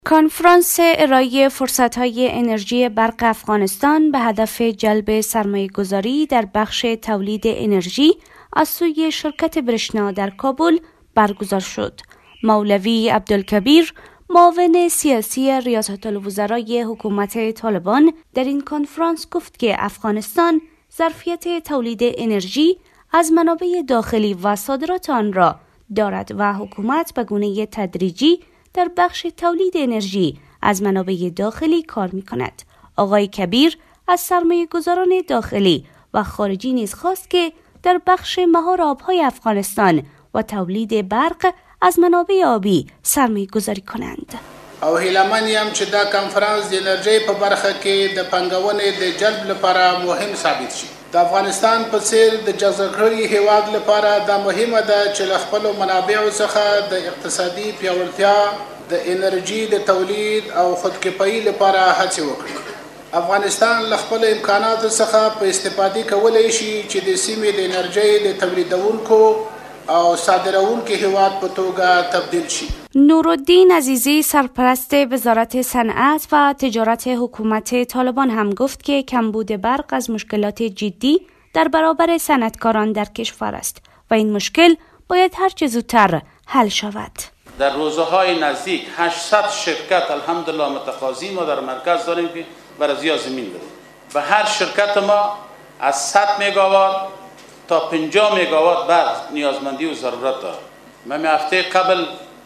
کنفرانس ارائه فرصت‌های انرژی برق افغانستان به هدف جلب سرمایه‌گذاری در بخش تولید انرژی از سوی شرکت برشنا در کابل برگزار شد. مولوی عبدالکبیر، معاون سیاسی ریاست الوزرای حکومت طالبان، در این کنفرانس گفت که افغانستان ظرفیت تولید انرژی از منابع داخلی و صادرات آن را دارد و حکومت به گونه تدریجی در بخش تولید انرژی از منابع داخلی کار می کند. آقای کبیر از سرمایه گذاران داخلی و خارجی نیز خواست که در بخش مهار آبهای افغانستان و تولید برق از منابع آبی سرمایه گذاری کنند. او هیلمنیم چې دا کنفرانس د انرژي په برخه کې د پنګونې د جلب لپاره مهم ثابت شي. د افغانستان په څیر د جزاګړي هیواد لپاره دا مهمه ده چې له خپلو منابعو څخه د اقتصادي پیاوړتیا د انرژي د تولید او خودکفایي لپاره هڅې وکړي. افغانستان له خپل امکاناتو څخه په استفادې کولای شي چې د سیمې د انرژي د تولیدونکو او صادرونکو هیواد په توګه تبدیل شي. نورالدین عزیزی، سرپرست وزارت صنعت و تجارت حکومت طالبان، هم گفت که کمبود برق از مشکلات جدی در برابر صنعتکاران در کشور است و این مشکل باید هر چه زودتر حل شود. در روزهای نزدیک 800 شرکت الحمدلله متقاضی ما در مرکز داریم که برای زیاد زمین بدیم و هر شرکت ما از 100 مگاوات تا 50 مگاوات بعد نیازمندی و ضرورت دارد. من هفته قبل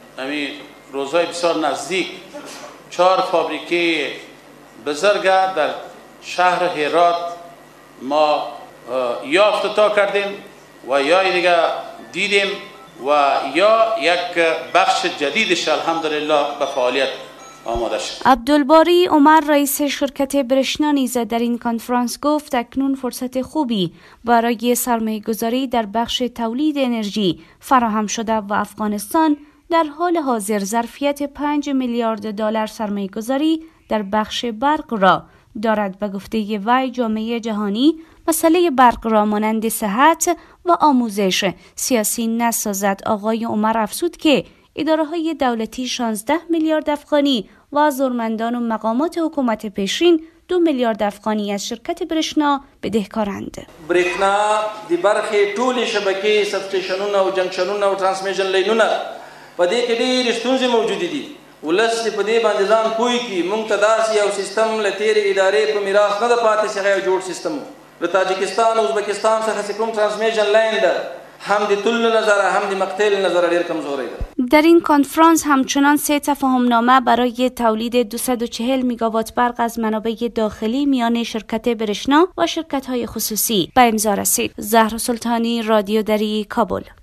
روزهای بسیار نزدیک 4 فابریکه بزرگ در شهر هرات ما یا افتتاح کردیم و یا دیگه دیدیم و یا یک بخش جدیدش الحمدلله به فعالیت آماده شد. عبدالباری عمر، رئیس شرکت برشنا، نیز در این کنفرانس گفت اکنون فرصت خوبی برای سرمایه‌گذاری در بخش تولید انرژی فراهم شده و افغانستان در حال حاضر ظرفیت 5 میلیارد دلار سرمایه‌گذاری در بخش برق را دارد. به گفته وی جامعه جهانی مسئله برق را مانند صحت و آموزش سیاسی نسازد. آقای عمر افزود که اداره‌های دولتی 16 میلیارد افغانی و زورمندان و مقامات حکومت پیشین 2 میلیارد افغانی از شرکت برشنا بدهکارند. برېښنا د برخې ټولې شبکې سبسټیشنونه او جنکشنونه او ترانسمیشن لینونه په دې کې ډېرې ستونزې موجودې دي. ولس په دې باندې ځان پوه کړي. موږ ته داسې یو سیستم له تېرې ادارې په میراث نه ده پاتې چې هغه یو جوړ سیستم و. له تاجکستان او ازبکستان څخه چې کوم ترانسمیشن لاین ده هم د طول نظر هم د مقطع نظر ډېر کمزوری ده. در این کنفرانس همچنان 3 تفاهمنامه برای تولید 240 میگاوات برق از منابع داخلی میان شرکت برشنا و شرکت‌های خصوصی به امضا رسید. زهرا سلطانی، رادیو دری، کابل.